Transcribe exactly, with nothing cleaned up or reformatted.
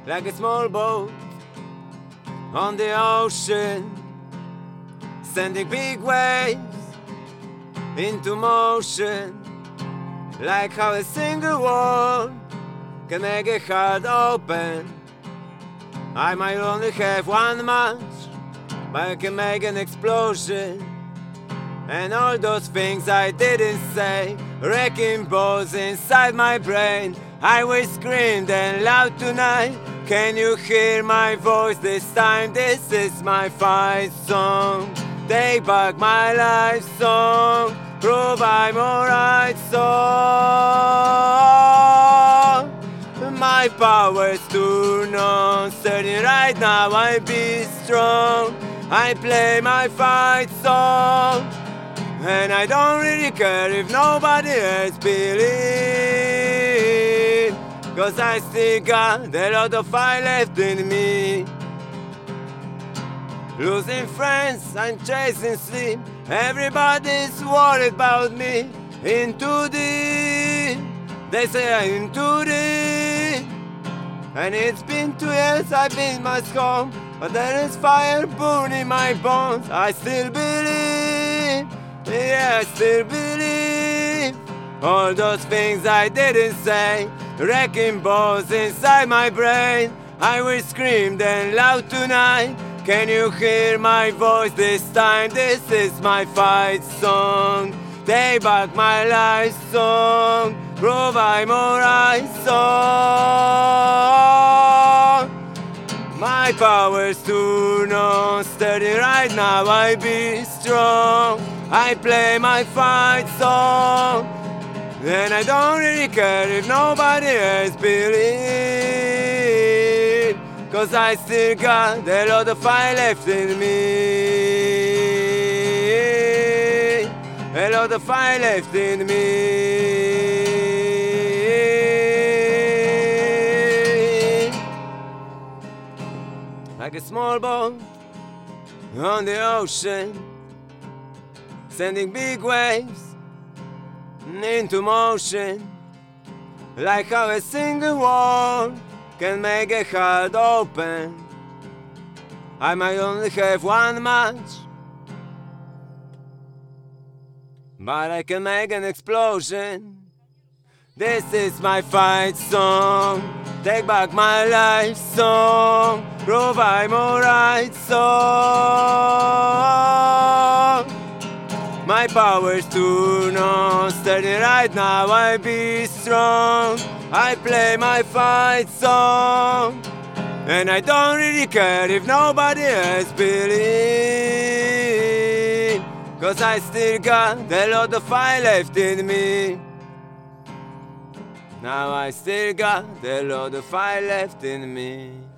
like a small boat on the ocean, sending big waves into motion, like how a single word can make a heart open. I might only have one match, but I can make an explosion. And all those things I didn't say, wrecking balls inside my brain. I will scream then loud tonight. Can you hear my voice this time? This is my fight song. Take back my life song. Prove I'm alright song. My power's too known. Starting right now I be strong. I play my fight song, and I don't really care if nobody else believes, 'cause I still got a lot of fire left in me. Losing friends, I'm chasing sleep. Everybody's worried about me. In too deep, they say I'm in too deep. And it's been two years I've been my home, but there is fire burning my bones. I still believe, yeah, I still believe. All those things I didn't say, wrecking balls inside my brain. I will scream then loud tonight. Can you hear my voice this time? This is my fight song. Take back my life song. Prove I'm alright song. My power's too known. Steady right now I be strong. I play my fight song, and I don't really care if nobody else believes, 'cause I still got a lot of fire left in me. A lot of fire left in me. Like a small boat on the ocean, sending big waves into motion, like how a single word can make a heart open. I might only have one match, but I can make an explosion. This is my fight song. Take back my life song. Prove I'm alright song. My power's too known. Steady right now I be strong. I play my fight song, and I don't really care if nobody else believes, 'cause I still got a lot of fire left in me. Now I still got a lot of fire left in me.